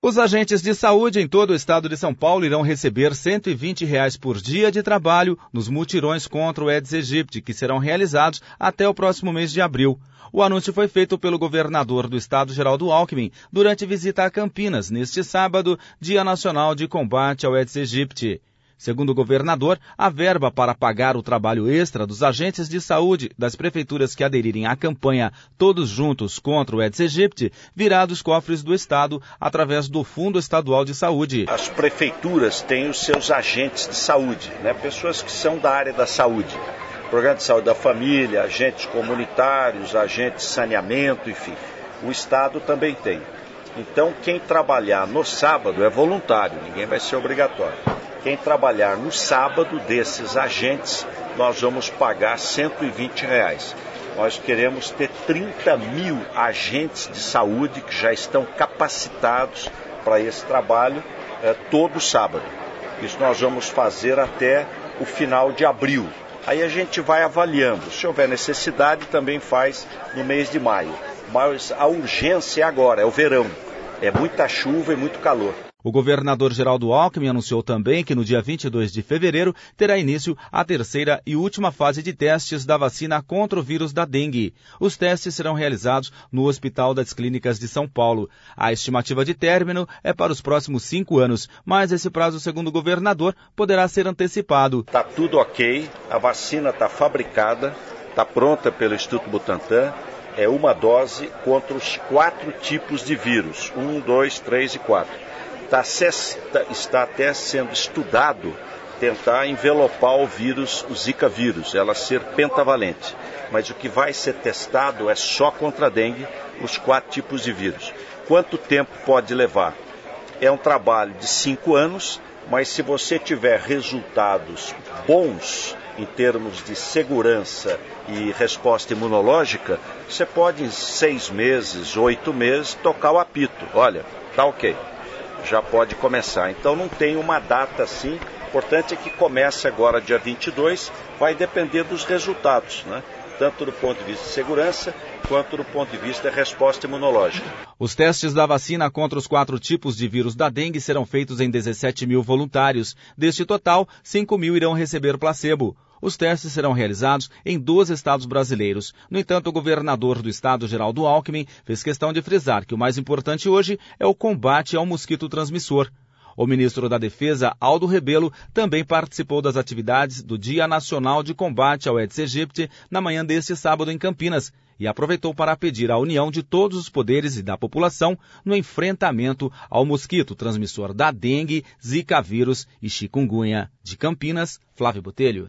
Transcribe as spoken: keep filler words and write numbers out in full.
Os agentes de saúde em todo o estado de São Paulo irão receber cento e vinte reais por dia de trabalho nos mutirões contra o Aedes aegypti, que serão realizados até o próximo mês de abril. O anúncio foi feito pelo governador do estado, Geraldo Alckmin, durante visita a Campinas, neste sábado, Dia Nacional de Combate ao Aedes aegypti. Segundo o governador, a verba para pagar o trabalho extra dos agentes de saúde das prefeituras que aderirem à campanha Todos Juntos contra o Aedes aegypti virá dos cofres do estado através do Fundo Estadual de Saúde. As prefeituras têm os seus agentes de saúde, né? Pessoas que são da área da saúde. Programa de saúde da família, agentes comunitários, agentes de saneamento, enfim. O estado também tem. Então, quem trabalhar no sábado é voluntário, ninguém vai ser obrigatório. Quem trabalhar no sábado desses agentes, nós vamos pagar cento e vinte reais. Nós queremos ter trinta mil agentes de saúde que já estão capacitados para esse trabalho é, todo sábado. Isso nós vamos fazer até o final de abril. Aí a gente vai avaliando. Se houver necessidade, também faz no mês de maio. Mas a urgência é agora, é o verão. É muita chuva e muito calor. O governador Geraldo Alckmin anunciou também que no dia vinte e dois de fevereiro terá início a terceira e última fase de testes da vacina contra o vírus da dengue. Os testes serão realizados no Hospital das Clínicas de São Paulo. A estimativa de término é para os próximos cinco anos, mas esse prazo, segundo o governador, poderá ser antecipado. Está tudo ok, a vacina está fabricada, está pronta pelo Instituto Butantan. É uma dose contra os quatro tipos de vírus, um, dois, três e quatro. Está, está até sendo estudado tentar envelopar o vírus, o Zika vírus, ela ser pentavalente. Mas o que vai ser testado é só contra a dengue, os quatro tipos de vírus. Quanto tempo pode levar? É um trabalho de cinco anos, mas se você tiver resultados bons em termos de segurança e resposta imunológica, você pode em seis meses, oito meses, tocar o apito. Olha, tá ok. Já pode começar. Então não tem uma data assim, o importante é que comece agora dia vinte e dois, vai depender dos resultados, né? Tanto do ponto de vista de segurança, quanto do ponto de vista da resposta imunológica. Os testes da vacina contra os quatro tipos de vírus da dengue serão feitos em dezessete mil voluntários. Deste total, cinco mil irão receber placebo. Os testes serão realizados em doze estados brasileiros. No entanto, o governador do estado, Geraldo Alckmin, fez questão de frisar que o mais importante hoje é o combate ao mosquito transmissor. O ministro da Defesa, Aldo Rebelo, também participou das atividades do Dia Nacional de Combate ao Aedes aegypti na manhã deste sábado em Campinas e aproveitou para pedir a união de todos os poderes e da população no enfrentamento ao mosquito transmissor da dengue, zika vírus e chikungunya. De Campinas, Flávio Botelho.